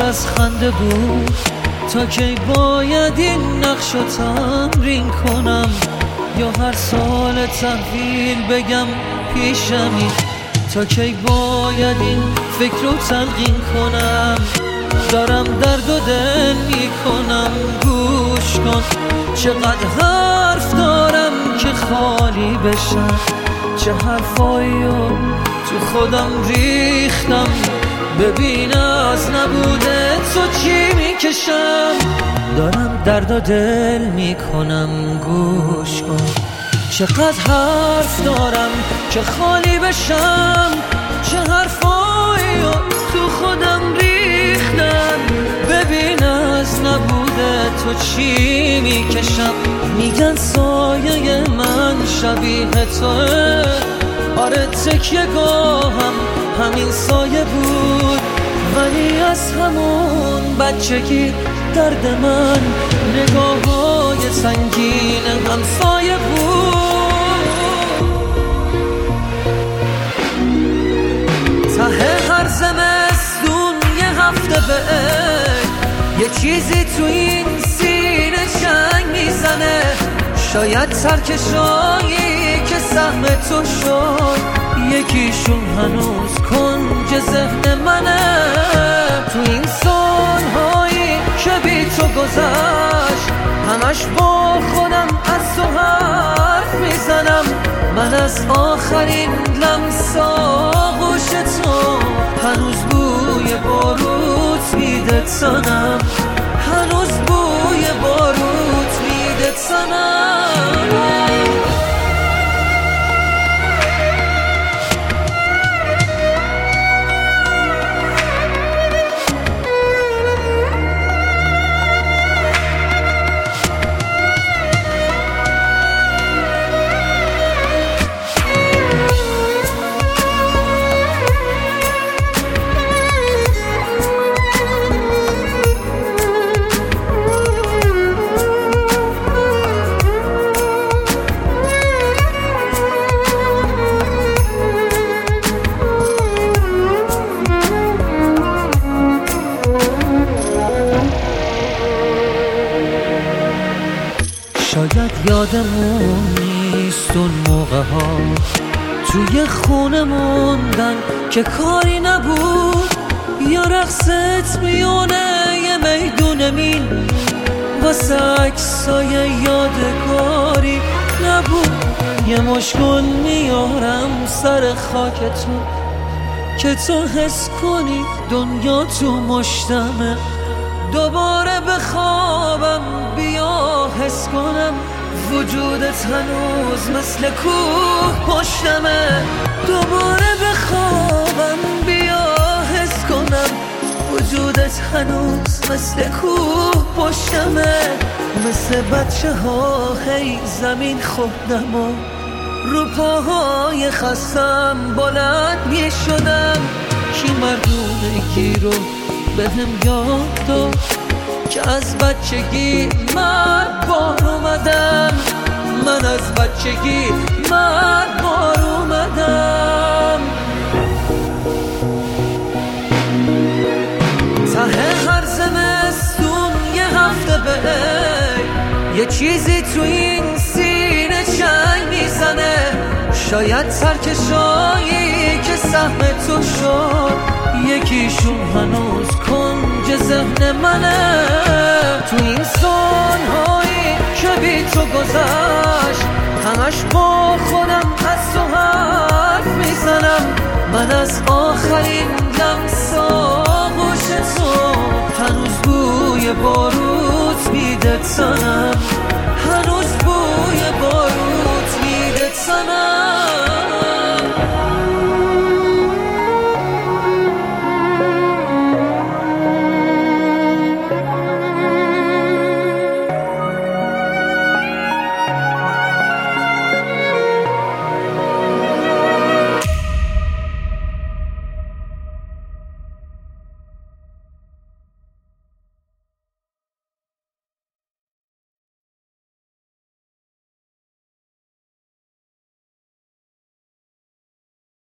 از خنده بود. تا کی باید این نقش رو تمرین کنم، یا هر سال تحویل بگم پیشمی؟ تا کی باید این فکر رو تلقین کنم؟ دارم درد و دل میکنم، گوش کن. چقدر حرف دارم که خالی بشم، چه حرفایی رو تو خودم ریختم. ببین از نبوده تو چی میکشم. دارم درد و دل میکنم، گوش کن. چقدر حرف دارم که خالی بشم، چه حرفایی رو تو خودم ریختم. ببین از نبوده تو چی میکشم. میگن سایه من شبیه توه، آره تکیه گاهم همین سایه بود. ولی از همون بچگی درد من نگاه‌های سنگین همسایه بود. ته هر زمستون یه هفته یه چیزی تو این سینه چنگ میزنه. شاید سرکشایی که سهم تو شد یکیشون هنوز کنج ذهن منه. تو این سالهایی که بی تو گذشت همش با خودم از تو حرف میزنم. من از آخرین لمس آغوش تو هنوز بوی باروت میده تنم، هنوز بوی باروت میده تنم. شاید یادمون نیست اون موقع ها توی خونه موندن که کاری نبود، یا رقصت میونه یه میدون مین واسه عکسای یادگاری نبود. یه مشکل میارم سر خاکتون که تو حس کنی دنیا تو مشتمه. دوباره بخوابم بیا حس کنم وجودت هنوز مثل کوه پشتمه. دوباره بخوابم بیا حس کنم وجودت هنوز مثل کوه پشتمه. مثل بچه ها هی زمین خوردم و رو پاهای خستم بلند می شدم. کی مردونگی رو بهم یاد داد که از بچگی مرد بار اومدم. من از بچگی مرد بار اومدم. ته هر زمستون یه هفته یه چیزی تو این سینه چنگ میزنه. شاید سرکشایی که سهم تو شد یکیشون هنوز کنج ذهن منه. تو این سالهایی که بی تو گذشت همش با خودم از تو حرف میزنم. من از آخرین لمس آغوش تو هنوز بوی باروت میده تنم.